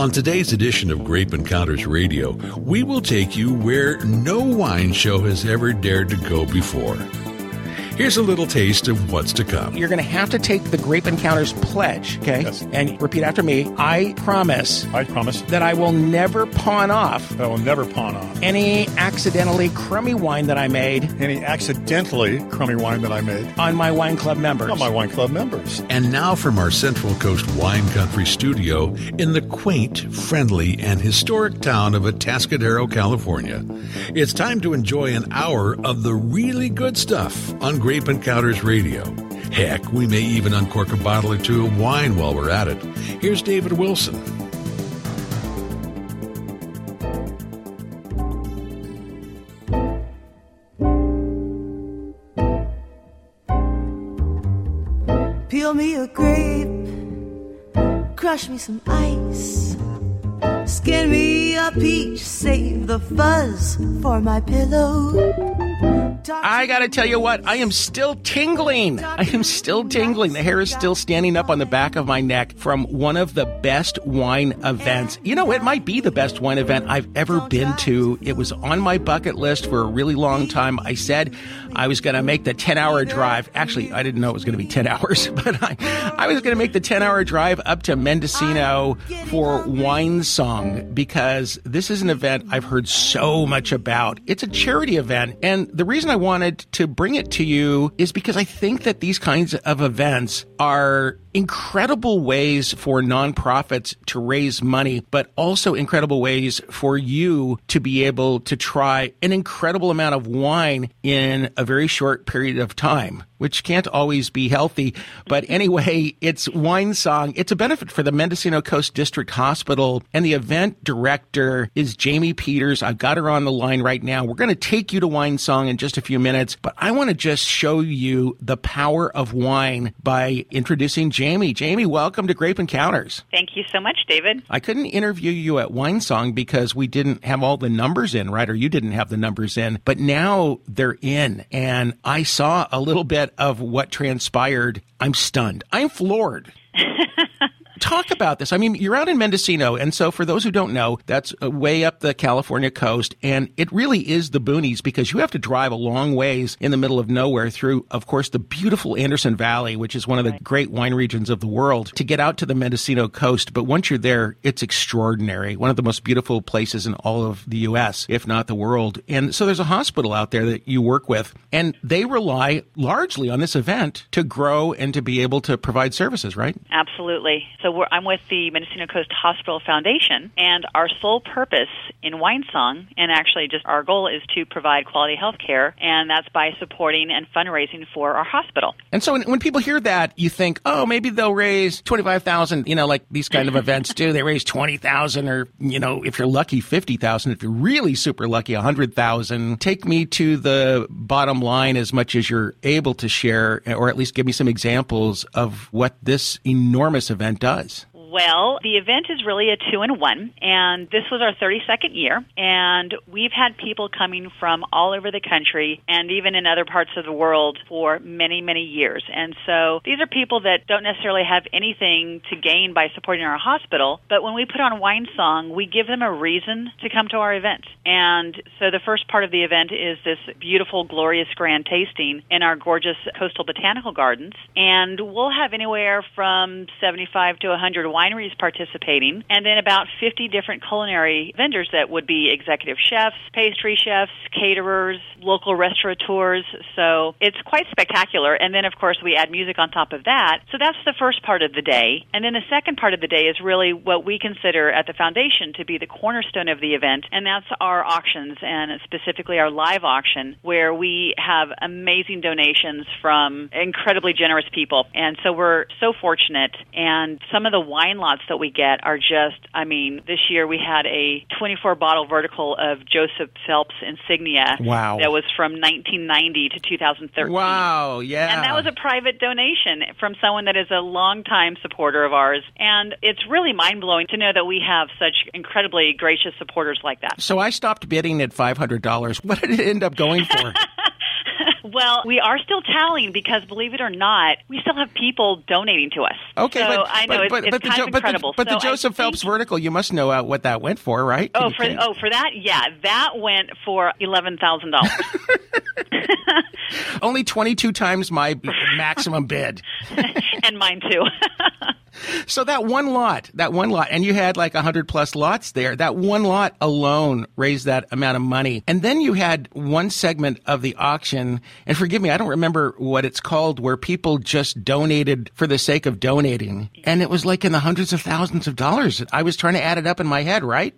On today's edition of Grape Encounters Radio, we will take you where no wine show has ever dared to go before. Here's a little taste of what's to come. You're going to have to take the Grape Encounters pledge, okay? Yes. And repeat after me. I promise that I will never pawn off any accidentally crummy wine that I made on my wine club members. And now from our Central Coast Wine Country studio in the quaint, friendly, and historic town of Atascadero, California, it's time to enjoy an hour of the really good stuff on Grape Encounters Radio. Heck, we may even uncork a bottle or two of wine while we're at it. Here's David Wilson. Peel me a grape, crush me some ice, skin me a peach, save the fuzz for my pillow. I gotta tell you what, I am still tingling. The hair is still standing up on the back of my neck from one of the best wine events. You know, it might be the best wine event I've ever been to. It was on my bucket list for a really long time. I said I was gonna make the 10-hour drive. Actually, I didn't know it was gonna be 10 hours, but I was gonna make the 10-hour drive up to Mendocino for Wine Song, because this is an event I've heard so much about. It's a charity event, and the reason I wanted to bring it to you is because I think that these kinds of events are incredible ways for nonprofits to raise money, but also incredible ways for you to be able to try an incredible amount of wine in a very short period of time, which can't always be healthy. But anyway, it's Wine Song. It's a benefit for the Mendocino Coast District Hospital, and the event director is Jamie Peters. I've got her on the line right now. We're going to take you to Wine Song in just a few minutes, but I want to just show you the power of wine by introducing Jamie. Jamie, welcome to Grape Encounters. Thank you so much, David. I couldn't interview you at Wine Song because we didn't have all the numbers in, right? Or you didn't have the numbers in, but now they're in, and I saw a little bit of what transpired. I'm stunned. I'm floored. Talk about this. I mean, you're out in Mendocino, and so for those who don't know, that's way up the California coast, and it really is the boonies because you have to drive a long ways in the middle of nowhere through, of course, the beautiful Anderson Valley, which is one of the great wine regions of the world, to get out to the Mendocino coast. But once you're there, it's extraordinary. One of the most beautiful places in all of the U.S., if not the world. And so there's a hospital out there that you work with, and they rely largely on this event to grow and to be able to provide services, right? Absolutely. So I'm with the Mendocino Coast Hospital Foundation, and our sole purpose in Wine Song, and actually just our goal, is to provide quality health care, and that's by supporting and fundraising for our hospital. And so when people hear that, you think, oh, maybe they'll raise $25,000, like these kind of events do. They raise $20,000 or, if you're lucky, $50,000. If you're really super lucky, $100,000. Take me to the bottom line as much as you're able to share, or at least give me some examples of what this enormous event does. Well, the event is really a 2-in-1, and this was our 32nd year, and we've had people coming from all over the country and even in other parts of the world for many, many years. And so these are people that don't necessarily have anything to gain by supporting our hospital, but when we put on Wine Song, we give them a reason to come to our event. And so the first part of the event is this beautiful, glorious grand tasting in our gorgeous coastal botanical gardens, and we'll have anywhere from 75 to 100 wineries participating, and then about 50 different culinary vendors that would be executive chefs, pastry chefs, caterers, local restaurateurs. So it's quite spectacular. And then, of course, we add music on top of that. So that's the first part of the day. And then the second part of the day is really what we consider at the foundation to be the cornerstone of the event, and that's our auctions, and specifically our live auction, where we have amazing donations from incredibly generous people. And so we're so fortunate, and some of the wine lots that we get are just, this year we had a 24-bottle vertical of Joseph Phelps Insignia. Wow. That was from 1990 to 2013. Wow, yeah. And that was a private donation from someone that is a longtime supporter of ours. And it's really mind-blowing to know that we have such incredibly gracious supporters like that. So I stopped bidding at $500. What did it end up going for? Well, we are still tallying because, believe it or not, we still have people donating to us. Okay, so but I know it's kind of incredible. But the Joseph Phelps vertical, you must know what that went for, right? For that, yeah, that went for $11,000. Only 22 times my maximum bid. And mine too. So that one lot, and you had like 100 plus lots there. That one lot alone raised that amount of money. And then you had one segment of the auction, and forgive me, I don't remember what it's called, where people just donated for the sake of donating. And it was like in the hundreds of thousands of dollars. I was trying to add it up in my head, right?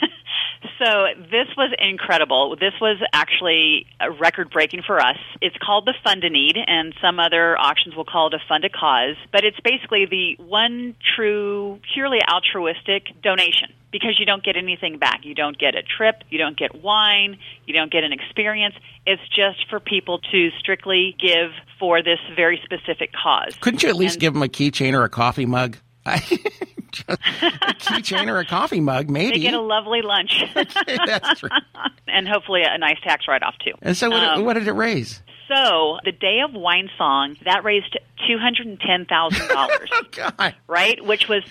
So this was incredible. This was actually record-breaking for us. It's called the Fund a Need, and some other auctions will call it a Fund a Cause. But it's basically the one true, purely altruistic donation because you don't get anything back. You don't get a trip. You don't get wine. You don't get an experience. It's just for people to strictly give for this very specific cause. Couldn't you at least give them a keychain or a coffee mug? A keychain or a coffee mug, maybe. They get a lovely lunch. Okay, that's true. And hopefully a nice tax write-off, too. And so what did it raise? So the Day of Wine Song, that raised $210,000. Oh, God. Right? Which was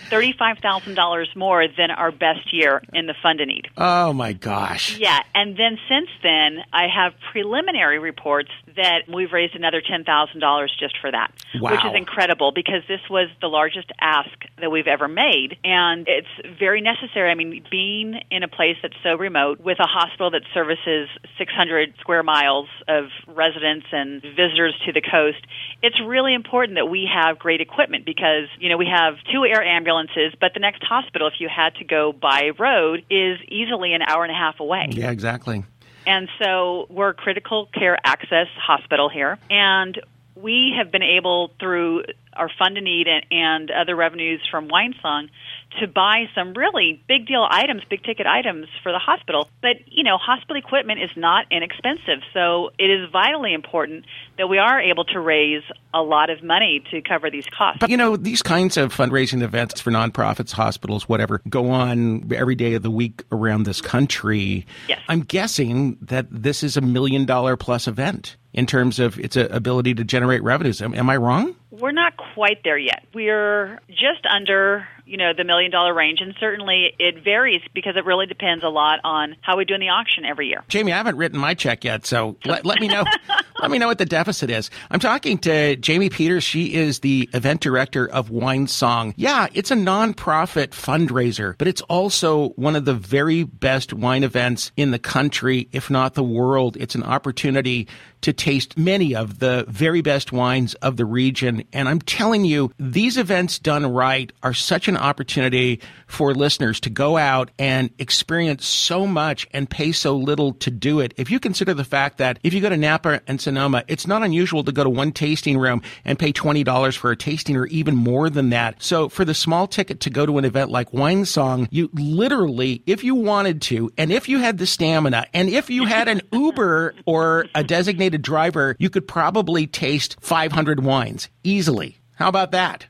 $35,000 more than our best year in the Fund a Need. Oh, my gosh. Yeah. And then since then, I have preliminary reports that we've raised another $10,000 just for that. Wow. Which is incredible because this was the largest ask that we've ever made. And it's very necessary. I mean, being in a place that's so remote with a hospital that services 600 square miles of residents and visitors to the coast, it's really important that we have great equipment because, you know, we have 2 air ambulances, but the next hospital, if you had to go by road, is easily an hour and a half away. Yeah, exactly. And so we're a critical care access hospital here, and we have been able, through our Fund a Need and other revenues from Wine Song, to buy some really big deal items, big ticket items for the hospital. But, you know, hospital equipment is not inexpensive. So it is vitally important that we are able to raise a lot of money to cover these costs. But, you know, these kinds of fundraising events for nonprofits, hospitals, whatever, go on every day of the week around this country. Yes. I'm guessing that this is $1 million plus event in terms of its ability to generate revenues. Am I wrong? We're not quite there yet. We're just under, you know, the $1 million range, and certainly it varies because it really depends a lot on how we do in the auction every year. Jamie, I haven't written my check yet, so let me know. Let me know what the deficit is. I'm talking to Jamie Peters. She is the event director of Wine Song. Yeah, it's a nonprofit fundraiser, but it's also one of the very best wine events in the country, if not the world. It's an opportunity to taste many of the very best wines of the region. And I'm telling you, these events done right are such an opportunity for listeners to go out and experience so much and pay so little to do it. If you consider the fact that if you go to Napa and Sonoma, it's not unusual to go to one tasting room and pay $20 for a tasting or even more than that. So for the small ticket to go to an event like Wine Song, you literally, if you wanted to, and if you had the stamina, and if you had an Uber or a designated driver, you could probably taste 500 wines easily. How about that?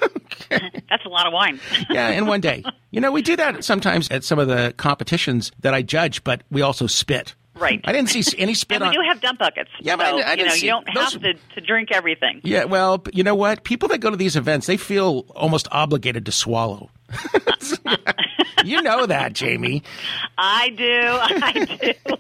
That's a lot of wine. Yeah, in one day. You know, we do that sometimes at some of the competitions that I judge, but we also spit. Right. I didn't see any spit and we do have dump buckets. Yeah, but so, I didn't see you don't have to drink everything. Yeah, well, you know what? People that go to these events, they feel almost obligated to swallow. You know that, Jamie. I do.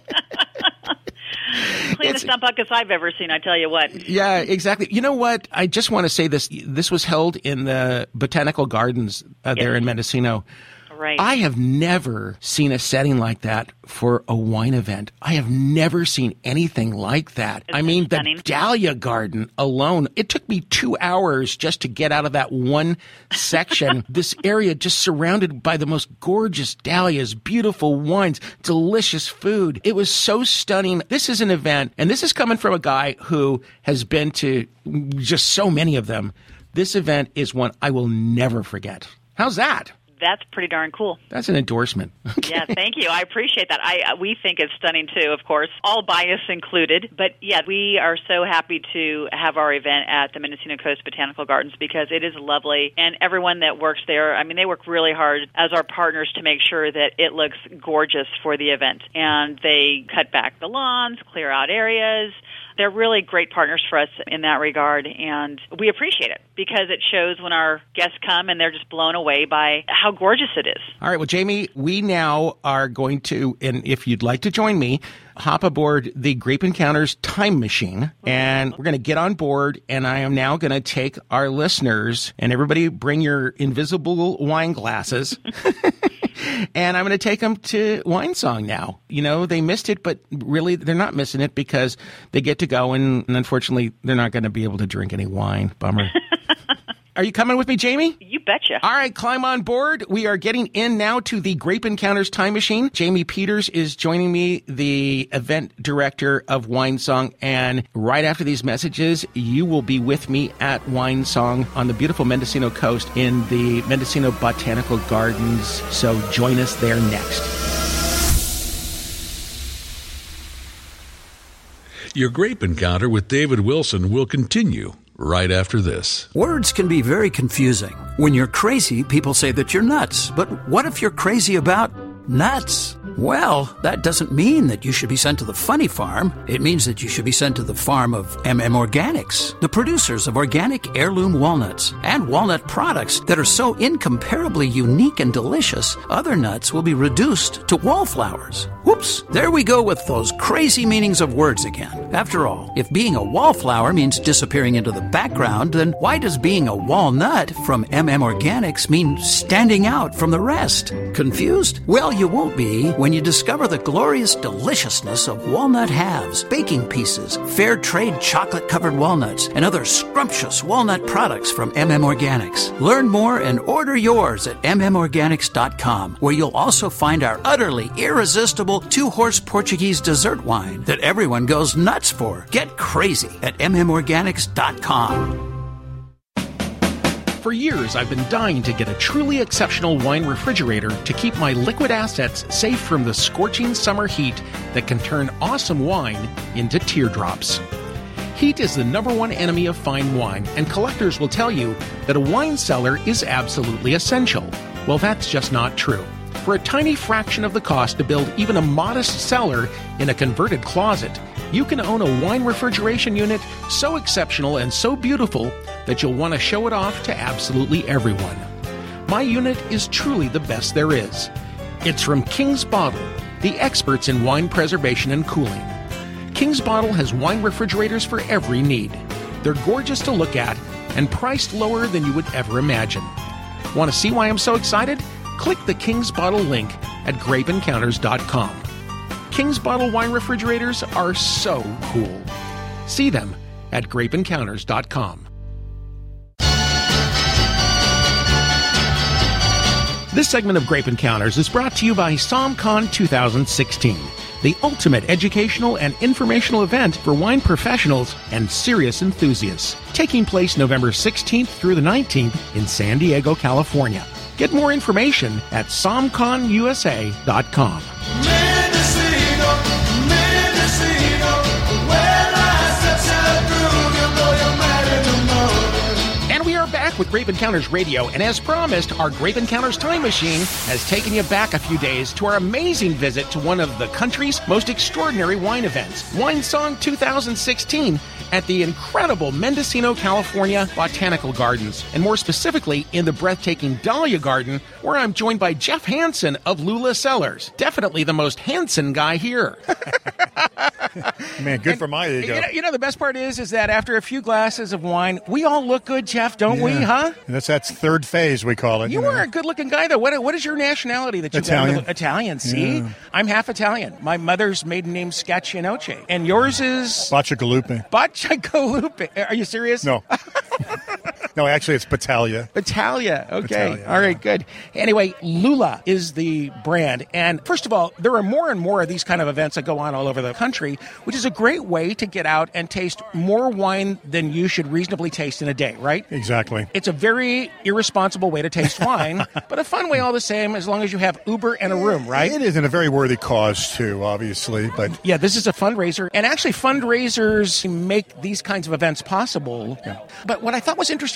Cleanest dump buckets I've ever seen, I tell you what. Yeah, exactly. You know what? I just want to say this. This was held in the Botanical Gardens there in Mendocino. Right. I have never seen a setting like that for a wine event. I have never seen anything like that. It's I mean, stunning. The Dahlia Garden alone, it took me 2 hours just to get out of that one section. This area just surrounded by the most gorgeous dahlias, beautiful wines, delicious food. It was so stunning. This is an event, and this is coming from a guy who has been to just so many of them. This event is one I will never forget. How's that? That's pretty darn cool. That's an endorsement. Okay. Yeah, thank you. I appreciate that. We think it's stunning, too, of course, all bias included. But, yeah, we are so happy to have our event at the Mendocino Coast Botanical Gardens because it is lovely. And everyone that works there, I mean, they work really hard as our partners to make sure that it looks gorgeous for the event. And they cut back the lawns, clear out areas. they're really great partners for us in that regard, and we appreciate it because it shows when our guests come and they're just blown away by how gorgeous it is. All right, well, Jamie, we now are going to, and if you'd like to join me, hop aboard the Grape Encounters time machine, and we're going to get on board, and I am now going to take our listeners, and everybody bring your invisible wine glasses, and I'm going to take them to Wine Song now. You know, they missed it, but really they're not missing it because they get to go, and unfortunately they're not going to be able to drink any wine. Bummer. Are you coming with me, Jamie? You betcha. All right, climb on board. We are getting in now to the Grape Encounters time machine. Jamie Peters is joining me, the event director of Wine Song. And right after these messages, you will be with me at Wine Song on the beautiful Mendocino coast in the Mendocino Botanical Gardens. So join us there next. Your Grape Encounter with David Wilson will continue right after this. Words can be very confusing. When you're crazy, people say that you're nuts. But what if you're crazy about nuts? Well, that doesn't mean that you should be sent to the funny farm. It means that you should be sent to the farm of MM Organics, the producers of organic heirloom walnuts and walnut products that are so incomparably unique and delicious, other nuts will be reduced to wallflowers. Whoops, there we go with those crazy meanings of words again. After all, if being a wallflower means disappearing into the background, then why does being a walnut from MM Organics mean standing out from the rest? Confused? Well, you won't be when you discover the glorious deliciousness of walnut halves, baking pieces, fair trade chocolate-covered walnuts, and other scrumptious walnut products from MM Organics. Learn more and order yours at mmorganics.com, where you'll also find our utterly irresistible two-horse Portuguese dessert wine that everyone goes nuts for. Get crazy at mmorganics.com. For years, I've been dying to get a truly exceptional wine refrigerator to keep my liquid assets safe from the scorching summer heat that can turn awesome wine into teardrops. Heat is the number one enemy of fine wine, and collectors will tell you that a wine cellar is absolutely essential. Well, that's just not true. For a tiny fraction of the cost to build even a modest cellar in a converted closet, you can own a wine refrigeration unit so exceptional and so beautiful that you'll want to show it off to absolutely everyone. My unit is truly the best there is. It's from King's Bottle, the experts in wine preservation and cooling. King's Bottle has wine refrigerators for every need. They're gorgeous to look at and priced lower than you would ever imagine. Want to see why I'm so excited? Click the King's Bottle link at grapeencounters.com. King's Bottle wine refrigerators are so cool. See them at grapeencounters.com. This segment of Grape Encounters is brought to you by SomCon 2016, the ultimate educational and informational event for wine professionals and serious enthusiasts, taking place November 16th through the 19th in San Diego, California. Get more information at somconusa.com. And we are back with Grape Encounters Radio, and as promised, our Grape Encounters time machine has taken you back a few days to our amazing visit to one of the country's most extraordinary wine events, Wine Song 2016, at the incredible Mendocino, California Botanical Gardens, and more specifically in the breathtaking Dahlia Garden, where I'm joined by Jeff Hansen of Lula Cellars. Definitely the most Hansen guy here. Man, good for my ego. You know, the best part is that after a few glasses of wine, we all look good, Jeff, don't we, huh? That's third phase, we call it. You are a good-looking guy, though. What is your nationality that you Italian. Italian, see? Yeah. I'm half Italian. My mother's maiden name's Scaccianoce. And yours is? Bacigalupe. Bacigalupe. Are you serious? No. No, actually, it's Battaglia. Battaglia. Okay. Battaglia, all right, good. Anyway, Lula is the brand. And first of all, there are more and more of these kind of events that go on all over the country, which is a great way to get out and taste more wine than you should reasonably taste in a day, right? Exactly. It's a very irresponsible way to taste wine, but a fun way all the same, as long as you have Uber and a room, right? It is, and a very worthy cause, too, obviously. But yeah, this is a fundraiser. And actually, fundraisers make these kinds of events possible. Yeah. But what I thought was interesting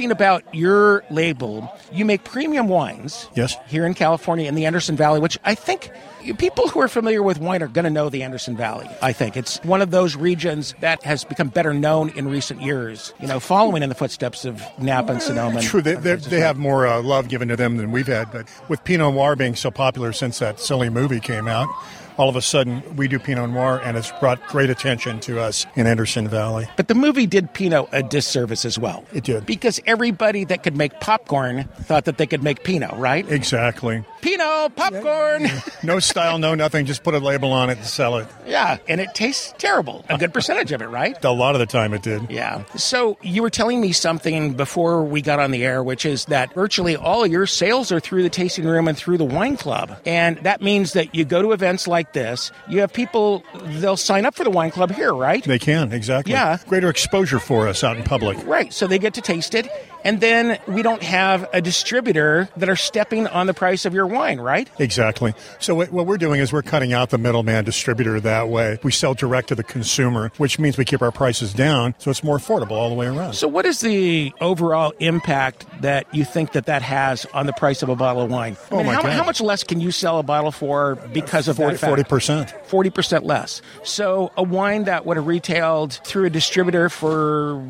interesting about your label, you make premium wines. Yes. Here in California in the Anderson Valley, which I think people who are familiar with wine are going to know the Anderson Valley. I think it's one of those regions that has become better known in recent years, following in the footsteps of Napa and Sonoma. True, they have more love given to them than we've had. But with Pinot Noir being so popular since that silly movie came out, all of a sudden we do Pinot Noir, and it's brought great attention to us in Anderson Valley. But the movie did Pinot a disservice as well. It did. Because everybody that could make popcorn thought that they could make Pinot, right? Exactly. Pinot, popcorn. No style, no nothing. Just put a label on it and sell it. Yeah, and it tastes terrible. A good percentage of it, right? A lot of the time it did. Yeah. So you were telling me something before we got on the air, which is that virtually all of your sales are through the tasting room and through the wine club. And that means that you go to events like this, you have people, they'll sign up for the wine club here, right? They can, exactly. Yeah. Greater exposure for us out in public. Right. So they get to taste it. And then we don't have a distributor that are stepping on the price of your wine, right? Exactly. So what we're doing is we're cutting out the middleman distributor that way. We sell direct to the consumer, which means we keep our prices down, so it's more affordable all the way around. So what is the overall impact that you think that has on the price of a bottle of wine? How much less can you sell a bottle for because of that fact? 40%. 40% less. So a wine that would have retailed through a distributor for...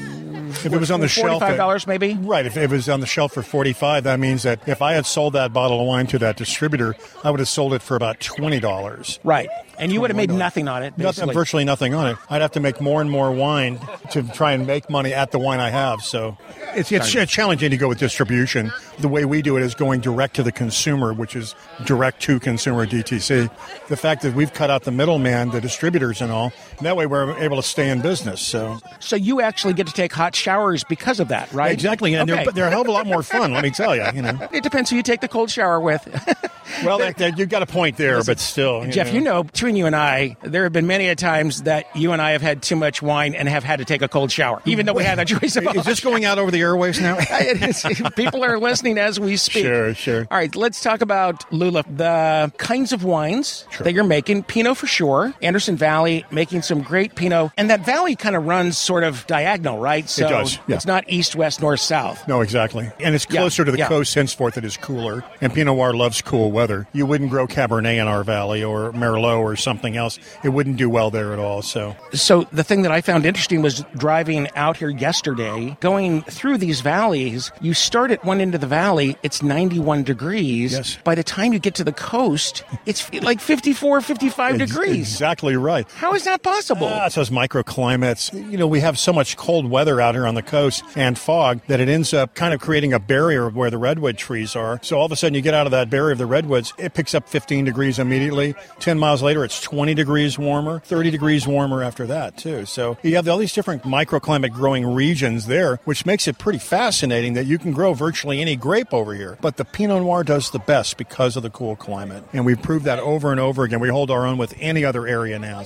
If it was on the shelf, $45 maybe? Right. If it was on the shelf for $45, that means that if I had sold that bottle of wine to that distributor, I would have sold it for about $20. Right. And you would have made nothing on it, basically. Virtually nothing on it. I'd have to make more and more wine to try and make money at the wine I have. So it's challenging to go with distribution. The way we do it is going direct to the consumer, which is direct to consumer DTC. The fact that we've cut out the middleman, the distributors and all, and that way we're able to stay in business. So you actually get to take hot showers because of that, right? Exactly. And they're a hell of a lot more fun, let me tell you. It depends who you take the cold shower with. Well, you've got a point there, but still. Jeff, between you and I, there have been many a times that you and I have had too much wine and have had to take a cold shower, even though we had that choice. Is this going out over the airwaves now? It is. People are listening as we speak. Sure. All right, let's talk about, Lula, the kinds of wines that you're making. Pinot for sure. Anderson Valley, making some great Pinot. And that valley kind of runs sort of diagonal, right? So it does, yeah. It's not east, west, north, south. No, exactly. And it's closer to the coast, henceforth it is cooler. And Pinot Noir loves cool weather. You wouldn't grow Cabernet in our valley or Merlot or something else. It wouldn't do well there at all. So the thing that I found interesting was driving out here yesterday, going through these valleys. You start at one end of the valley, it's 91 degrees. Yes. By the time you get to the coast, it's like 54, 55 degrees. Exactly right. How is that possible? It's those microclimates. We have so much cold weather out here on the coast and fog that it ends up kind of creating a barrier where the redwood trees are. So all of a sudden you get out of that barrier of the redwoods, it picks up 15 degrees immediately. 10 miles later, it's 20 degrees warmer, 30 degrees warmer after that, too. So you have all these different microclimate growing regions there, which makes it pretty fascinating that you can grow virtually any grape over here. But the Pinot Noir does the best because of the cool climate. And we've proved that over and over again. We hold our own with any other area now.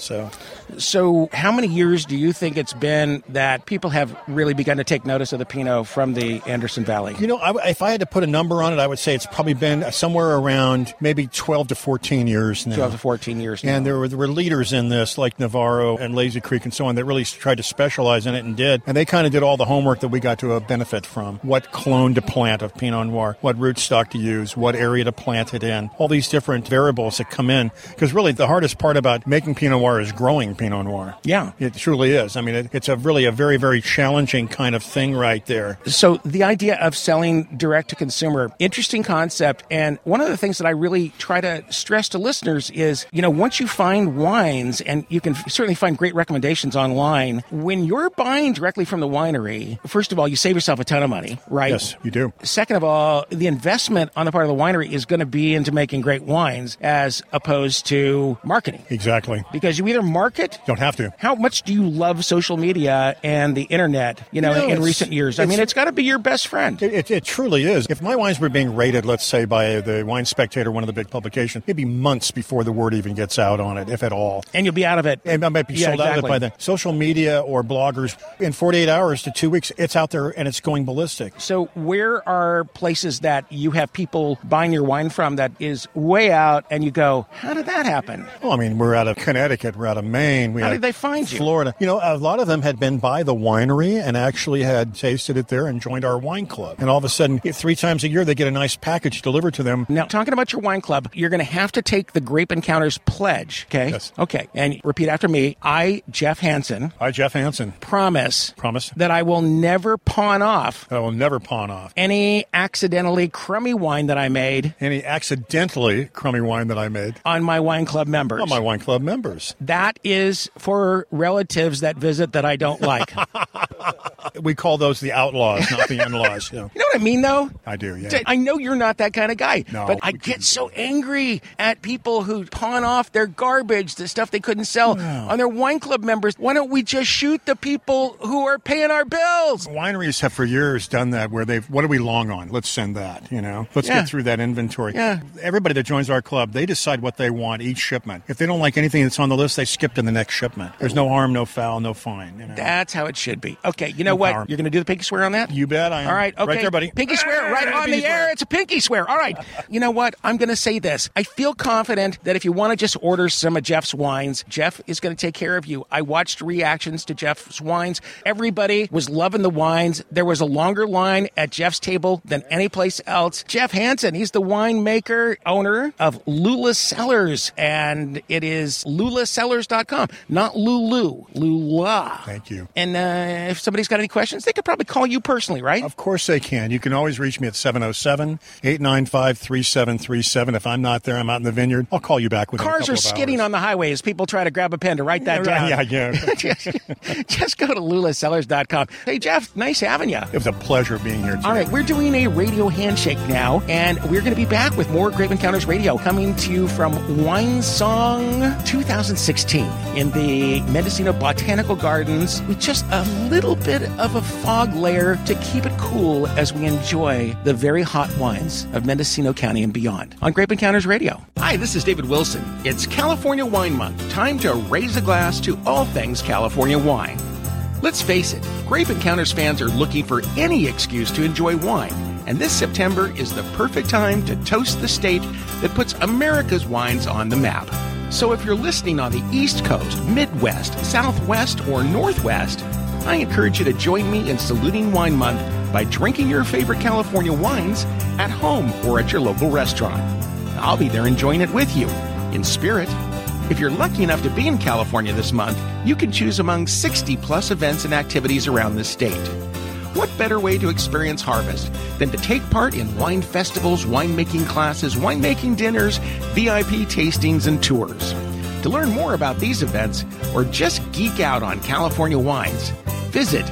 So how many years do you think it's been that people have really begun to take notice of the Pinot from the Anderson Valley? If I had to put a number on it, I would say it's probably been somewhere around maybe 12 to 14 years now. 12 to 14 years now. And there were leaders in this, like Navarro and Lazy Creek and so on, that really tried to specialize in it and did. And they kind of did all the homework that we got to benefit from. What clone to plant of Pinot Noir, what rootstock to use, what area to plant it in, all these different variables that come in. Because really the hardest part about making Pinot Noir is growing Pinot Noir. Yeah. It truly is. I mean, it's really a very, very challenging kind of thing right there. So the idea of selling direct to consumer, interesting concept. And one of the things that I really try to stress to listeners is, once you find wines, and you can certainly find great recommendations online, when you're buying directly from the winery, first of all, you save yourself a ton of money, right? Yes, you do. Second of all, the investment on the part of the winery is going to be into making great wines as opposed to marketing. Exactly. Because you either market... Don't have to. How much do you love social media and the internet, in recent years? I mean, it's got to be your best friend. It truly is. If my wines were being rated, let's say, by the Wine Spectator, one of the big publications, it'd be months before the word even gets out on it, if at all. And you'll be out of it. And I might be sold out of it by then. Social media or bloggers, in 48 hours to 2 weeks, it's out there and it's going ballistic. So where are places that you have people buying your wine from that is way out and you go, how did that happen? Well, I mean, we're out of Connecticut, we're out of Maine. How did they find you? Florida. You know, a lot of them had been by the winery and actually had tasted it there and joined our wine club. And all of a sudden, 3 times a year, they get a nice package delivered to them. Now, talking about your wine club, you're going to have to take the Grape Encounters pledge, okay? Yes. Okay, and repeat after me. I, Jeff Hansen. I, Jeff Hansen. Promise. Promise. That I will never pawn off. I will never pawn off. Any accidentally crummy wine that I made. Any accidentally crummy wine that I made. On my wine club members. On my wine club members. That is for relatives that visit that I don't like. We call those the outlaws, not the in-laws. Yeah. You know what I mean, though? I do, yeah. I know you're not that kind of guy, no, but I get so angry at people who pawn off their garbage, the stuff they couldn't sell, on their wine club members. Why don't we just shoot the people who are paying our bills? Wineries have for years done that where what are we long on? Let's send that, you know? Let's get through that inventory. Yeah. Everybody that joins our club, they decide what they want each shipment. If they don't like anything that's on the list, they skip to the next shipment. There's no harm, no foul, no fine. You know? That's how it should be. Okay, you know what? You're going to do the pinky swear on that? You bet I am. All right, okay. Right there, buddy. Pinky swear right on the air. It's a pinky swear. All right. You know what? I'm going to say this. I feel confident that if you want to just order some of Jeff's wines, Jeff is going to take care of you. I watched reactions to Jeff's wines. Everybody was loving the wines. There was a longer line at Jeff's table than any place else. Jeff Hansen, he's the winemaker, owner of Lula Cellars, and it is lulascellars.com, not Lulu, Lula. Thank you. And if somebody's got any questions, they could probably call you personally, right? Of course they can. You can always reach me at 707-895-3737. If I'm not there, I'm out in the vineyard, I'll call you back within a couple of hours. Cars are skidding on the highway as people try to grab a pen to write that down. Yeah. Just go to lulascellars.com. Hey, Jeff, nice having you. It was a pleasure being here today. All right, we're doing a radio handshake now, and we're going to be back with more Grape Encounters Radio coming to you from Wine Song 2016 in the Mendocino Botanical Gardens with just a little bit of a fog layer to keep it cool as we enjoy the very hot wines of Mendocino County and beyond on Grape Encounters Radio. Hi, this is David Wilson. It's California Wine Month. Time to raise a glass to all things California wine. Let's face it, Grape Encounters fans are looking for any excuse to enjoy wine, and this September is the perfect time to toast the state that puts America's wines on the map. So if you're listening on the East Coast, Midwest, Southwest, or Northwest, I encourage you to join me in saluting Wine Month by drinking your favorite California wines at home or at your local restaurant. I'll be there enjoying it with you, in spirit. If you're lucky enough to be in California this month, you can choose among 60-plus events and activities around the state. What better way to experience harvest than to take part in wine festivals, winemaking classes, winemaking dinners, VIP tastings, and tours? To learn more about these events or just geek out on California wines, visit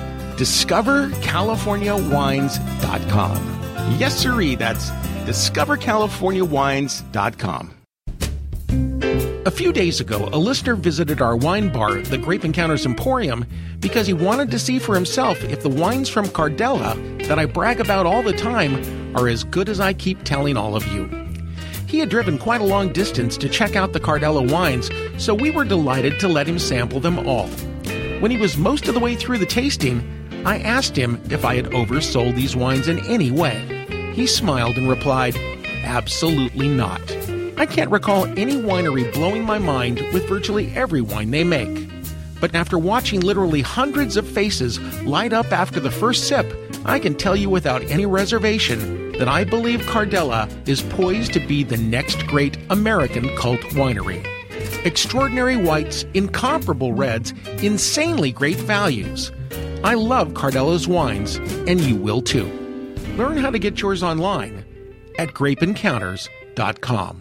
discovercaliforniawines.com. Yes, sirree, that's discovercaliforniawines.com. A few days ago, a listener visited our wine bar, the Grape Encounters Emporium, because he wanted to see for himself if the wines from Cardella that I brag about all the time are as good as I keep telling all of you. He had driven quite a long distance to check out the Cardella wines, so we were delighted to let him sample them all. When he was most of the way through the tasting, I asked him if I had oversold these wines in any way. He smiled and replied, "Absolutely not. I can't recall any winery blowing my mind with virtually every wine they make. But after watching literally hundreds of faces light up after the first sip, I can tell you without any reservation that I believe Cardella is poised to be the next great American cult winery. Extraordinary whites, incomparable reds, insanely great values. I love Cardella's wines, and you will too. Learn how to get yours online at grapeencounters.com.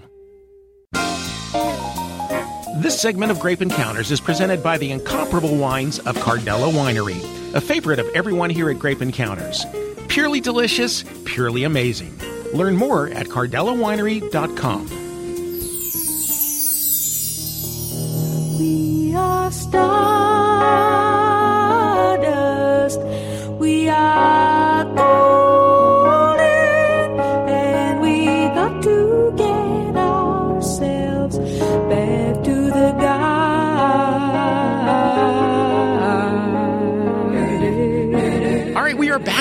This segment of Grape Encounters is presented by the incomparable wines of Cardella Winery, a favorite of everyone here at Grape Encounters. Purely delicious, purely amazing. Learn more at cardellawinery.com. We are stardust. We are golden, and we got to get ourselves back to the garden. All right, we are back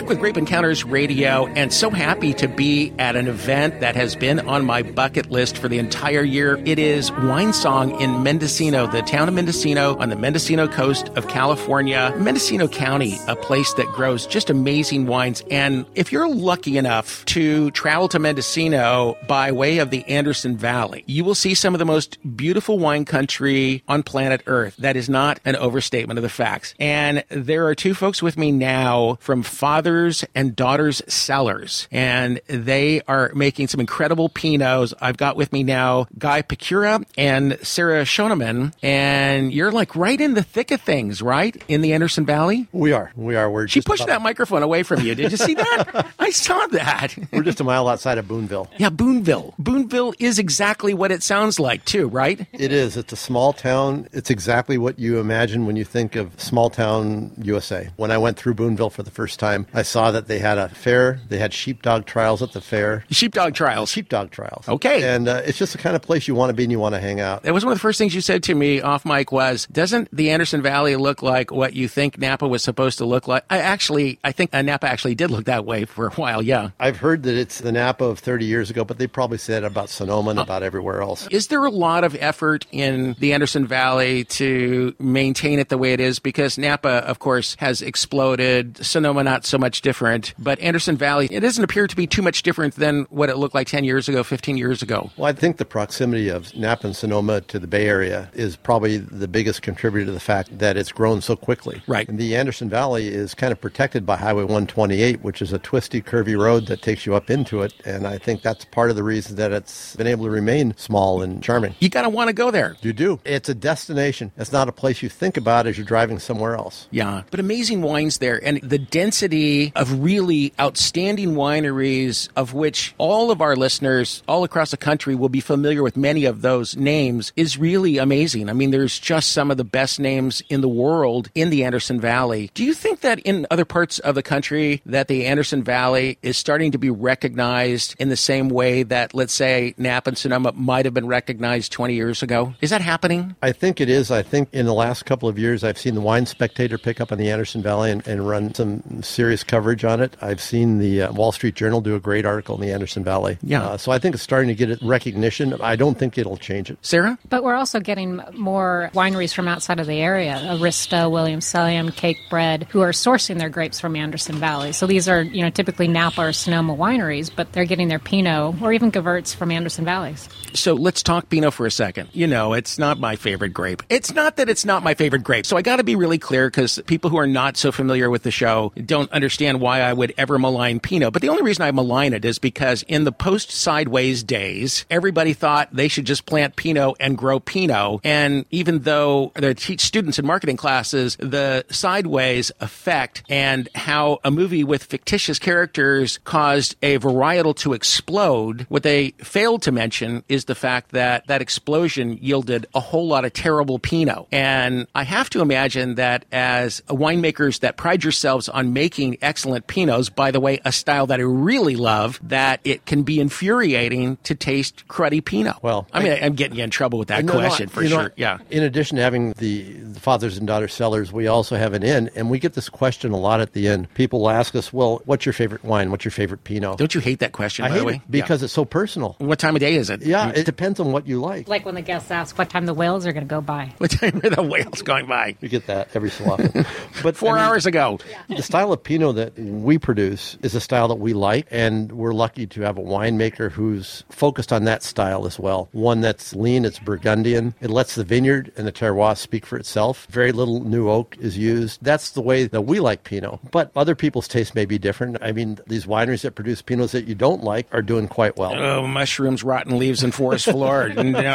back with Grape Encounters Radio, and so happy to be at an event that has been on my bucket list for the entire year. It is Wine Song in Mendocino, the town of Mendocino on the Mendocino coast of California. Mendocino County, a place that grows just amazing wines. And if you're lucky enough to travel to Mendocino by way of the Anderson Valley, you will see some of the most beautiful wine country on planet Earth. That is not an overstatement of the facts. And there are two folks with me now from Fathers and Daughters Cellars, and they are making some incredible Pinots. I've got with me now Guy Pecura and Sarah Schoeneman, and you're like right in the thick of things, right? In the Anderson Valley? We are. She pushed that microphone away from you. Did you see that? I saw that. We're just a mile outside of Boonville. Yeah, Boonville. Boonville is exactly what it sounds like, too, right? It is. It's a small town. It's exactly what you imagine when you think of small town USA. When I went through Boonville for the first time, I saw that they had a fair. They had sheepdog trials at the fair. Sheepdog trials? Sheepdog trials. Okay. And it's just the kind of place you want to be and you want to hang out. That was one of the first things you said to me off mic was, doesn't the Anderson Valley look like what you think Napa was supposed to look like? I think Napa actually did look that way for a while, yeah. I've heard that it's the Napa of 30 years ago, but they probably said about Sonoma and about everywhere else. Is there a lot of effort in the Anderson Valley to maintain it the way it is? Because Napa, of course, has exploded. Sonoma, not so much different. But Anderson Valley, it doesn't appear to be too much different than what it looked like 10 years ago, 15 years ago. Well, I think the proximity of Napa and Sonoma to the Bay Area is probably the biggest contributor to the fact that it's grown so quickly. Right. And the Anderson Valley is kind of protected by Highway 128, which is a twisty, curvy road that takes you up into it. And I think that's part of the reason that it's been able to remain small and charming. You got to want to go there. You do. It's a destination. It's not a place you think about as you're driving somewhere else. Yeah, but amazing wines there. And the density of really outstanding wineries, of which all of our listeners all across the country will be familiar with many of those names, is really amazing. I mean, there's just some of the best names in the world in the Anderson Valley. Do you think that in other parts of the country that the Anderson Valley is starting to be recognized in the same way that, let's say, Napa and Sonoma might have been recognized 20 years ago? Is that happening? I think it is. I think in the last couple of years, I've seen the Wine Spectator pick up on the Anderson Valley and run some serious coverage on it. I've seen the Wall Street Journal do a great article in the Anderson Valley. Yeah. So I think it's starting to get recognition. I don't think it'll change it. Sarah? But we're also getting more wineries from outside of the area, Arista, Williams-Sonoma, Cake Bread, who are sourcing their grapes from Anderson Valley. So these are, typically Napa or Sonoma wineries, but they're getting their Pinot or even Gewurz from Anderson Valleys. So let's talk Pinot for a second. It's not my favorite grape. It's not that it's not my favorite grape. So I got to be really clear because people who are not so familiar with the show don't understand why I would ever malign Pinot. But the only reason I malign it is because in the post-Sideways days, everybody thought they should just plant Pinot and grow Pinot. And even though they teach students in marketing classes the Sideways effect and how a movie with fictitious characters caused a varietal to explode, what they failed to mention is the fact that that explosion yielded a whole lot of terrible Pinot. And I have to imagine that as winemakers that pride yourselves on making excellent Pinots, by the way, a style that I really love, that it can be infuriating to taste cruddy Pinot. Well, I'm getting you in trouble with that question for sure. Yeah. In addition to having the Fathers and Daughters Cellars, we also have an inn, and we get this question a lot at the end. People ask us, well, what's your favorite wine? What's your favorite Pinot? Don't you hate that question, by the way? Because it's so personal. What time of day is it? Yeah, it depends on what you like. Like when the guests ask what time the whales are going to go by. What time are the whales going by? You get that every so often. But 4 hours ago. The style of Pinot that we produce is a style that we like, and we're lucky to have a winemaker who's focused on that style as well. One that's lean, it's Burgundian. It lets the vineyard and the terroir speak for itself. Very little new oak is used. That's the way that we like Pinot. But other people's taste may be different. I mean, these wineries that produce Pinots that you don't like are doing quite well. Oh, mushrooms, rotten leaves, and forest floor.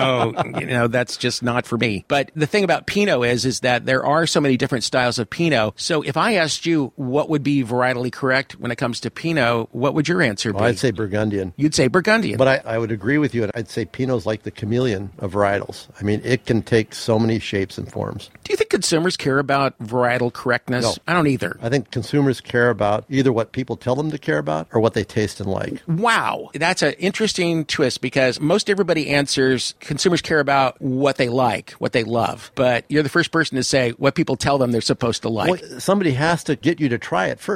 No, that's just not for me. But the thing about Pinot is that there are so many different styles of Pinot. So if I asked you what would be varietally correct when it comes to Pinot, what would your answer be? Well, I'd say Burgundian. You'd say Burgundian. But I would agree with you. I'd say Pinot's like the chameleon of varietals. I mean, it can take so many shapes and forms. Do you think consumers care about varietal correctness? No. I don't either. I think consumers care about either what people tell them to care about or what they taste and like. Wow. That's an interesting twist because most everybody answers consumers care about what they like, what they love. But you're the first person to say what people tell them they're supposed to like. Well, somebody has to get you to try it first.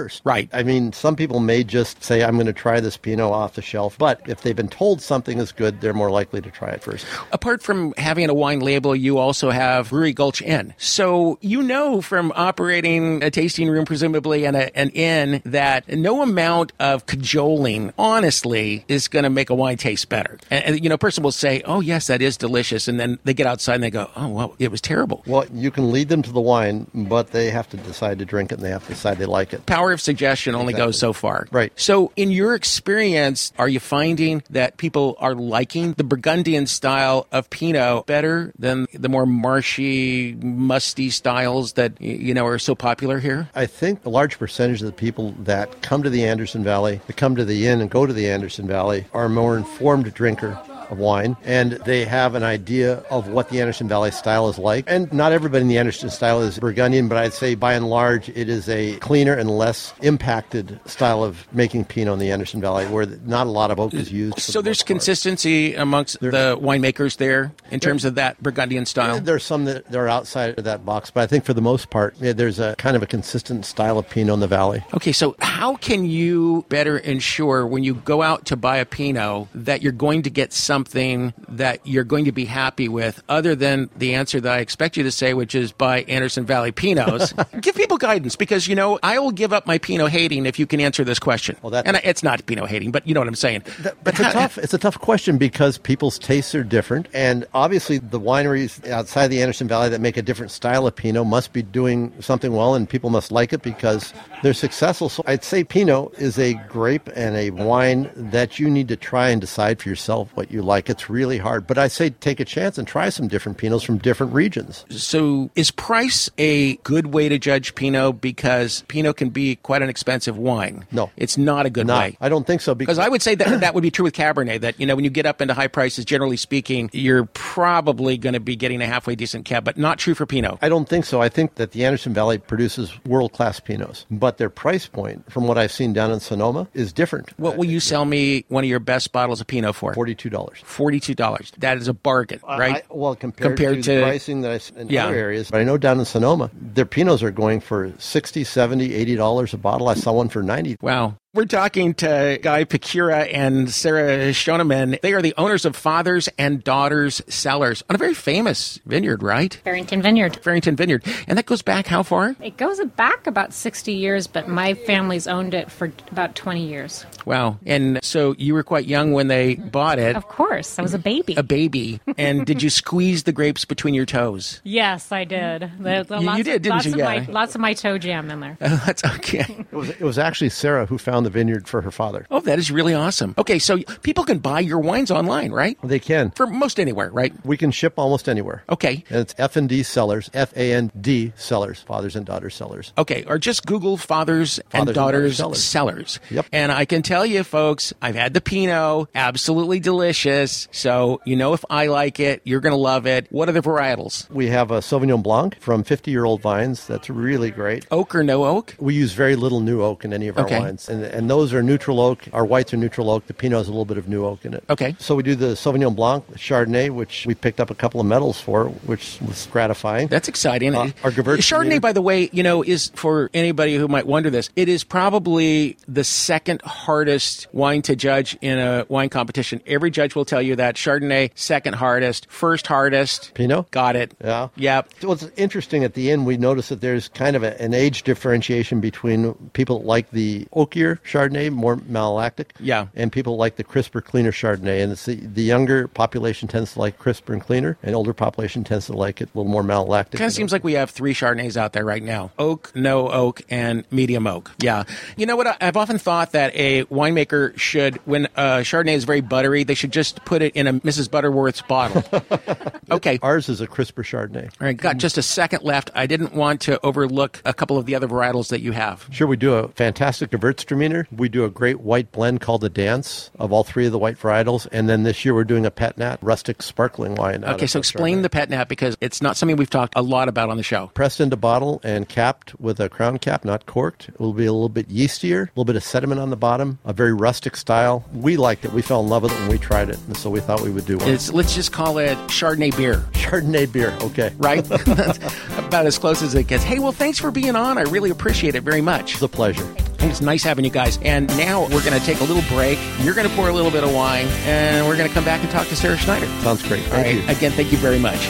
first. Right. I mean, some people may just say, I'm going to try this Pinot off the shelf, but if they've been told something is good, they're more likely to try it first. Apart from having a wine label, you also have Brewery Gulch Inn. So you know from operating a tasting room, presumably, and an inn, that no amount of cajoling, honestly, is going to make a wine taste better. And a person will say, oh, yes, that is delicious. And then they get outside and they go, oh, well, it was terrible. Well, you can lead them to the wine, but they have to decide to drink it and they have to decide they like it. Power of suggestion only goes so far. Right. So in your experience, are you finding that people are liking the Burgundian style of Pinot better than the more marshy, musty styles that, are so popular here? I think a large percentage of the people that come to the Anderson Valley, that come to the inn and go to the Anderson Valley, are a more informed drinker of wine, and they have an idea of what the Anderson Valley style is like. And not everybody in the Anderson style is Burgundian, but I'd say by and large it is a cleaner and less impacted style of making Pinot in the Anderson Valley, where not a lot of oak is used. So there's consistency amongst the winemakers there in terms of that Burgundian style? There's some that are outside of that box, but I think for the most part, there's a kind of a consistent style of Pinot in the Valley. Okay, so how can you better ensure when you go out to buy a Pinot that you're going to get something that you're going to be happy with, other than the answer that I expect you to say, which is buy Anderson Valley Pinots? Give people guidance, because, I will give up my Pinot hating if you can answer this question. Well, it's not Pinot hating, but you know what I'm saying. It's a tough question, because people's tastes are different, and obviously the wineries outside the Anderson Valley that make a different style of Pinot must be doing something well, and people must like it because they're successful. So I'd say Pinot is a grape and a wine that you need to try and decide for yourself what you like. It's really hard, but I say take a chance and try some different Pinots from different regions. So is price a good way to judge Pinot? Because Pinot can be quite an expensive wine. No. It's not a good way. I don't think so. Because I would say that would be true with Cabernet, that, when you get up into high prices, generally speaking, you're probably going to be getting a halfway decent Cab, but not true for Pinot. I don't think so. I think that the Anderson Valley produces world-class Pinots, but their price point, from what I've seen down in Sonoma, is different. What will you sell me one of your best bottles of Pinot for? $42. $42. That is a bargain, right? Compared to the pricing that I see in other areas. But I know down in Sonoma, their Pinots are going for $60, $70, $80 a bottle. I saw one for $90. Wow. We're talking to Guy Pecura and Sarah Schoeneman. They are the owners of Fathers and Daughters Cellars on a very famous vineyard, right? Farrington Vineyard. Farrington Vineyard. And that goes back how far? It goes back about 60 years, but my family's owned it for about 20 years. Wow. And so you were quite young when they bought it. Of course. I was a baby. A baby. And did you squeeze the grapes between your toes? Yes, I did. You did, didn't you? Lots of my toe jam in there. That's okay. It was actually Sarah who found the vineyard for her father. Oh, that is really awesome. Okay, so people can buy your wines online, right? They can. For most anywhere, right? We can ship almost anywhere. Okay. And it's F&D Cellars, F-A-N-D Cellars, Fathers and Daughters Cellars. Okay, or just Google Fathers and Daughters Cellars. Yep. And I can tell you, folks, I've had the Pinot, absolutely delicious. So, if I like it, you're going to love it. What are the varietals? We have a Sauvignon Blanc from 50-year-old vines. That's really great. Oak or no oak? We use very little new oak in any of our wines. And those are neutral oak. Our whites are neutral oak. The Pinot has a little bit of new oak in it. Okay. So we do the Sauvignon Blanc, the Chardonnay, which we picked up a couple of medals for, which was gratifying. That's exciting. Our Chardonnay, by the way, is, for anybody who might wonder this, it is probably the second hardest wine to judge in a wine competition. Every judge will tell you that. Chardonnay, second hardest. First hardest. Pinot? Got it. Yeah. Yep. So what's interesting, at the end, we noticed that there's kind of an age differentiation between people that like the oakier Chardonnay, more malolactic, and people like the crisper, cleaner Chardonnay. And it's the younger population tends to like crisper and cleaner, and older population tends to like it a little more malolactic. Kind of seems like we have 3 Chardonnays out there right now. Oak, no oak, and medium oak. Yeah. You know what? I've often thought that a winemaker should, when a Chardonnay is very buttery, they should just put it in a Mrs. Butterworth's bottle. Okay. Ours is a crisper Chardonnay. All right. Got just a second left. I didn't want to overlook a couple of the other varietals that you have. Sure. We do a fantastic Gewürztraminer. We do a great white blend called the Dance of all 3 of the white varietals. And then this year we're doing a Pet Nat rustic sparkling wine. Okay, so explain the Pet Nat, because it's not something we've talked a lot about on the show. Pressed into bottle and capped with a crown cap, not corked. It will be a little bit yeastier, a little bit of sediment on the bottom, a very rustic style. We liked it. We fell in love with it when we tried it. And so we thought we would do one. Let's just call it Chardonnay beer. Chardonnay beer, okay. Right? That's about as close as it gets. Hey, well, thanks for being on. I really appreciate it very much. It's a pleasure. think it's nice having you guys. And now we're going to take a little break. You're going to pour a little bit of wine, and we're going to come back and talk to Sarah Schneider. Sounds great. Thank you. Again, thank you very much.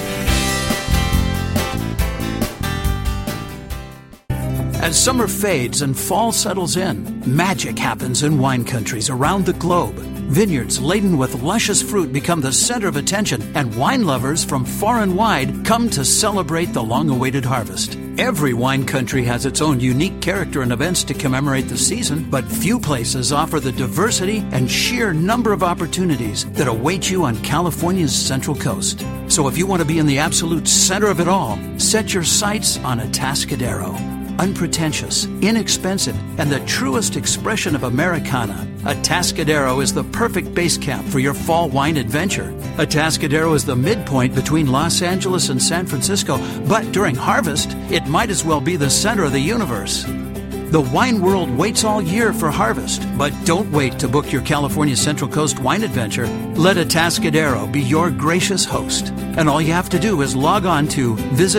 As summer fades and fall settles in, magic happens in wine countries around the globe. Vineyards laden with luscious fruit become the center of attention, and wine lovers from far and wide come to celebrate the long-awaited harvest. Every wine country has its own unique character and events to commemorate the season, but few places offer the diversity and sheer number of opportunities that await you on California's Central Coast. So if you want to be in the absolute center of it all, set your sights on Atascadero. Unpretentious, inexpensive, and the truest expression of Americana, Atascadero is the perfect base camp for your fall wine adventure. Atascadero is the midpoint between Los Angeles and San Francisco, but during harvest, it might as well be the center of the universe. The wine world waits all year for harvest, but don't wait to book your California Central Coast wine adventure. Let Atascadero be your gracious host, and all you have to do is log on to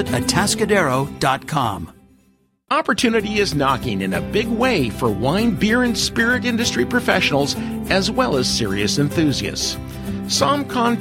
visitatascadero.com. Opportunity is knocking in a big way for wine, beer, and spirit industry professionals as well as serious enthusiasts. SomCon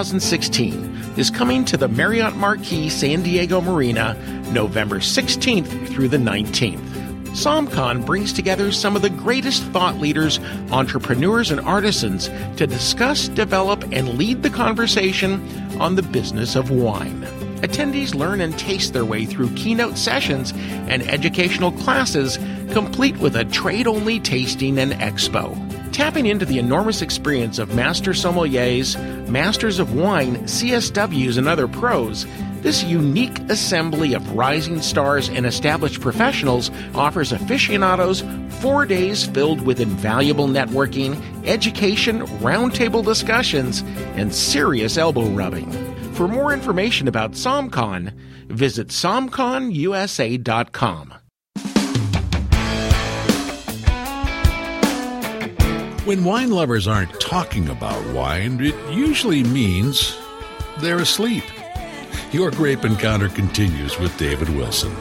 2016 is coming to the Marriott Marquis San Diego Marina November 16th through the 19th. SomCon brings together some of the greatest thought leaders, entrepreneurs, and artisans to discuss, develop, and lead the conversation on the business of wine. Attendees learn and taste their way through keynote sessions and educational classes, complete with a trade-only tasting and expo. Tapping into the enormous experience of master sommeliers, masters of wine, CSWs, and other pros, this unique assembly of rising stars and established professionals offers aficionados 4 days filled with invaluable networking, education, roundtable discussions, and serious elbow rubbing. For more information about SomCon, visit somconusa.com. When wine lovers aren't talking about wine, it usually means they're asleep. Your Grape Encounter continues with David Wilson.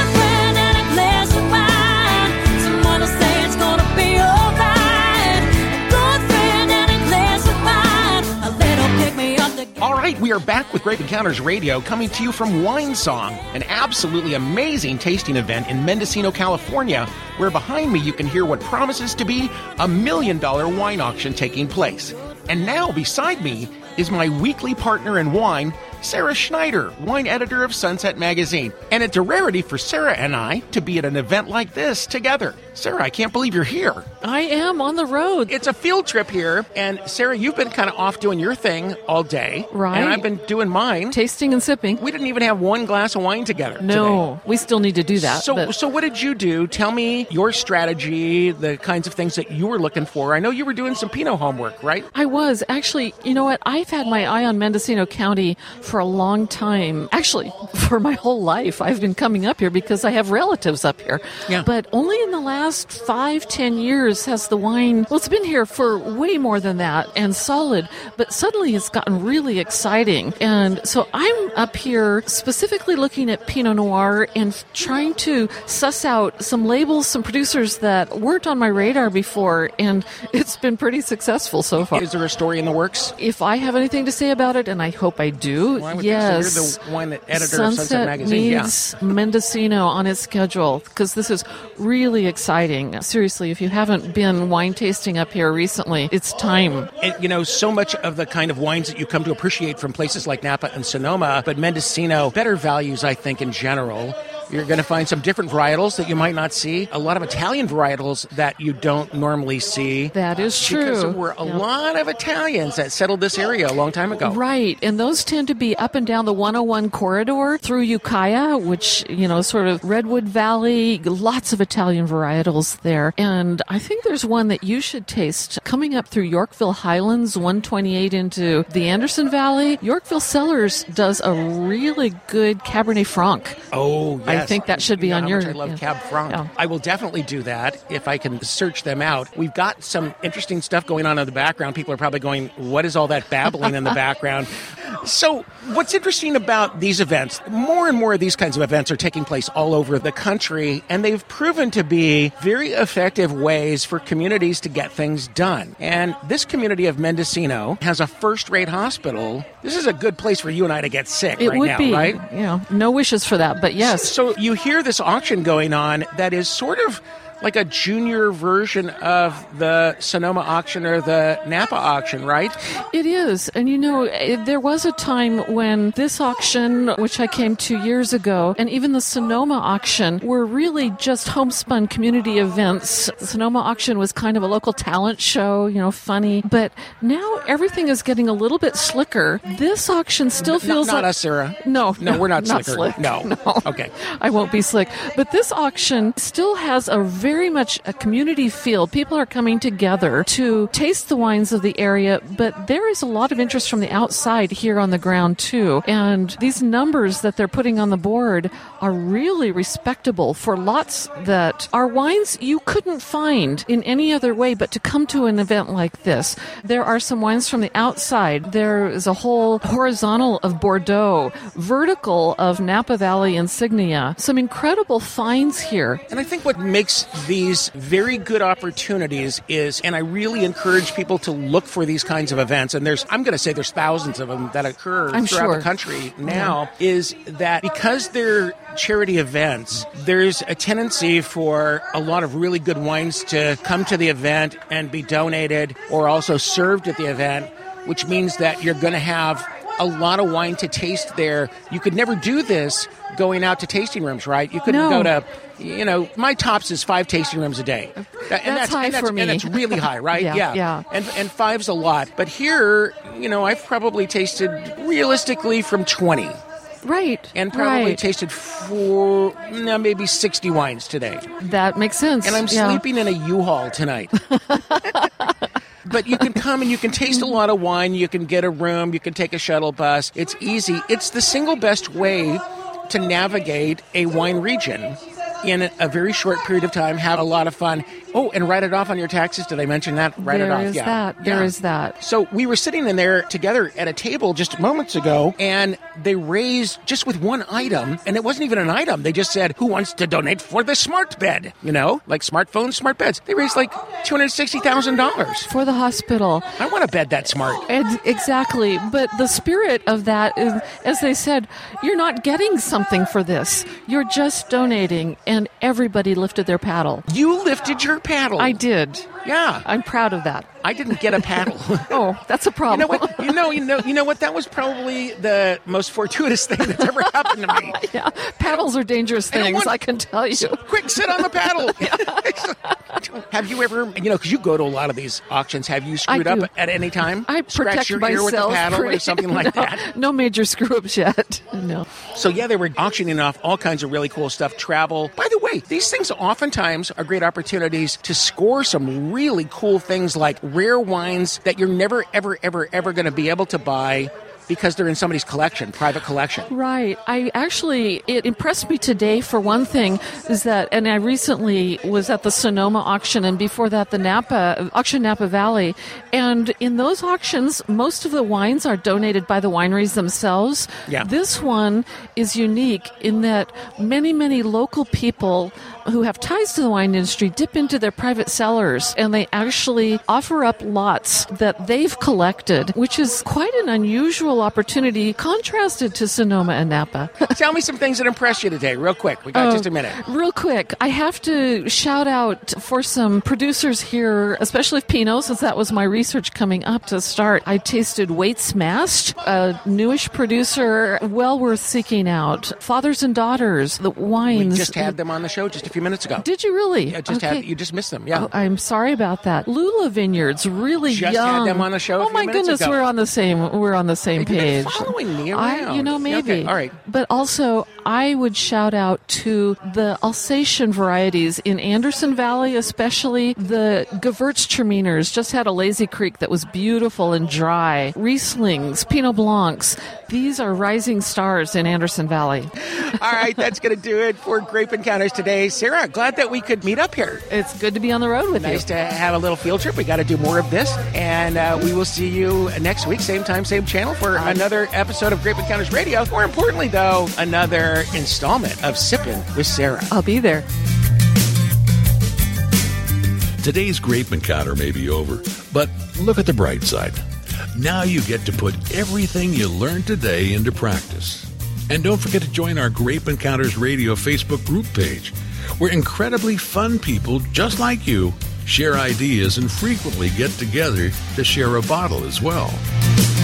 All right, we are back with Grape Encounters Radio, coming to you from Wine Song, an absolutely amazing tasting event in Mendocino, California, where behind me you can hear what promises to be a $1 million wine auction taking place. And now beside me is my weekly partner in wine, Sarah Schneider, wine editor of Sunset Magazine. And it's a rarity for Sarah and I to be at an event like this together. Sarah, I can't believe you're here. I am on the road. It's a field trip here. And Sarah, you've been kind of off doing your thing all day. Right. And I've been doing mine. Tasting and sipping. We didn't even have one glass of wine together today. We still need to do that. So what did you do? Tell me your strategy, the kinds of things that you were looking for. I know you were doing some Pinot homework, right? I was. Actually, you know what? I've had my eye on Mendocino County for a long time. Actually, for my whole life. I've been coming up here because I have relatives up here. Yeah. But only in the last 5-10 years has the wine, well, it's been here for way more than that and solid, but suddenly it's gotten really exciting. And so I'm up here specifically looking at Pinot Noir and trying to suss out some labels, some producers that weren't on my radar before, and it's been pretty successful so far. Is there a story in the works? If I have anything to say about it, and I hope I do, yes. So you're the wine editor of Sunset Magazine. Needs Mendocino on its schedule because this is really exciting. Seriously, if you haven't been wine tasting up here recently, it's time. And, so much of the kind of wines that you come to appreciate from places like Napa and Sonoma, but Mendocino, better values, I think, in general. You're going to find some different varietals that you might not see. A lot of Italian varietals that you don't normally see. That is true. Because there were a lot of Italians that settled this area a long time ago. Right. And those tend to be up and down the 101 corridor through Ukiah, which, sort of Redwood Valley, lots of Italian varietals there. And I think there's one that you should taste coming up through Yorkville Highlands, 128 into the Anderson Valley. Yorkville Cellars does a really good Cabernet Franc. Oh, yes. I think that should be on your... I love Cab Franc. Yeah. I will definitely do that if I can search them out. We've got some interesting stuff going on in the background. People are probably going, what is all that babbling in the background? So what's interesting about these events, more and more of these kinds of events are taking place all over the country, and they've proven to be very effective ways for communities to get things done. And this community of Mendocino has a first-rate hospital. This is a good place for you and I to get sick It right would now, be, right? No wishes for that, but yes. So you hear this auction going on that is sort of like a junior version of the Sonoma auction or the Napa auction, right? It is. And there was a time when this auction, which I came 2 years ago, and even the Sonoma auction were really just homespun community events. The Sonoma auction was kind of a local talent show, funny. But now everything is getting a little bit slicker. This auction still feels not like... us, Sarah. No, we're not slicker. Slick. No. Okay. I won't be slick. But this auction still has a very much a community feel. People are coming together to taste the wines of the area, but there is a lot of interest from the outside here on the ground too. And these numbers that they're putting on the board are really respectable for lots that are wines you couldn't find in any other way but to come to an event like this. There are some wines from the outside. There is a whole horizontal of Bordeaux, vertical of Napa Valley insignia. Some incredible finds here. And I think what makes these very good opportunities is, and I really encourage people to look for these kinds of events, and I'm going to say there's thousands of them that occur throughout the country now, is that because they're charity events, there's a tendency for a lot of really good wines to come to the event and be donated or also served at the event, which means that you're going to have a lot of wine to taste there. You could never do this going out to tasting rooms, right? You couldn't go to, my tops is 5 tasting rooms a day. That's high for me. And that's really high, right? Yeah. And 5's a lot. But here, I've probably tasted realistically from 20. Right. And probably tasted maybe 60 wines today. That makes sense. And I'm sleeping in a U-Haul tonight. But you can come and you can taste a lot of wine. You can get a room. You can take a shuttle bus. It's easy. It's the single best way to navigate a wine region in a very short period of time, have a lot of fun. Oh, and write it off on your taxes. Did I mention that? Write it off. There is that. So we were sitting in there together at a table just moments ago, and they raised just with one item, and it wasn't even an item. They just said, who wants to donate for the smart bed? Like smartphones, smart beds. They raised like $260,000. For the hospital. I want a bed that smart. Exactly. But the spirit of that is, as they said, you're not getting something for this. You're just donating. And everybody lifted their paddle. You lifted your paddle. I did. Yeah. I'm proud of that. I didn't get a paddle. Oh, that's a problem. You know what? That was probably the most fortuitous thing that's ever happened to me. Yeah, paddles are dangerous things. I can tell you. Quick, sit on the paddle. Have you ever, because you go to a lot of these auctions, have you screwed up at any time? I Scratch your ear with a paddle or something like that? No major screw-ups yet. No. So yeah, they were auctioning off all kinds of really cool stuff. Travel. By the way, these things oftentimes are great opportunities to score some really cool things like rare wines that you're never, ever, ever, ever going to be able to buy because they're in somebody's collection, private collection. Right. It impressed me today, for one thing, is that, and I recently was at the Sonoma auction, and before that, the Napa Valley. And in those auctions, most of the wines are donated by the wineries themselves. Yeah. This one is unique in that many, many local people who have ties to the wine industry dip into their private cellars, and they actually offer up lots that they've collected, which is quite an unusual opportunity contrasted to Sonoma and Napa. Tell me some things that impressed you today, real quick. We got just a minute. Real quick, I have to shout out for some producers here, especially Pinot, since that was my research coming up to start. I tasted Waite Smashed, a newish producer, well worth seeking out. Fathers and Daughters, the wines. We just had them on the show just a few minutes ago. Did you really? Yeah, you just missed them. Yeah. Oh, I'm sorry about that. Lula Vineyards, really just young. Had them on the show. Oh my goodness, ago. we're on the same page. Following me around. Maybe. Okay, all right. But also, I would shout out to the Alsatian varieties in Anderson Valley, especially the Gewürztraminers. Just had a lazy creek that was beautiful and dry. Rieslings, Pinot Blancs. These are rising stars in Anderson Valley. All right, that's going to do it for Grape Encounters today. Sarah, glad that we could meet up here. It's good to be on the road with you. Nice to have a little field trip. We got to do more of this. And we will see you next week, same time, same channel, for another episode of Grape Encounters Radio. More importantly, though, another installment of Sippin' with Sarah. I'll be there. Today's Grape Encounter may be over, but look at the bright side. Now you get to put everything you learned today into practice. And don't forget to join our Grape Encounters Radio Facebook group page, where incredibly fun people just like you share ideas and frequently get together to share a bottle as well.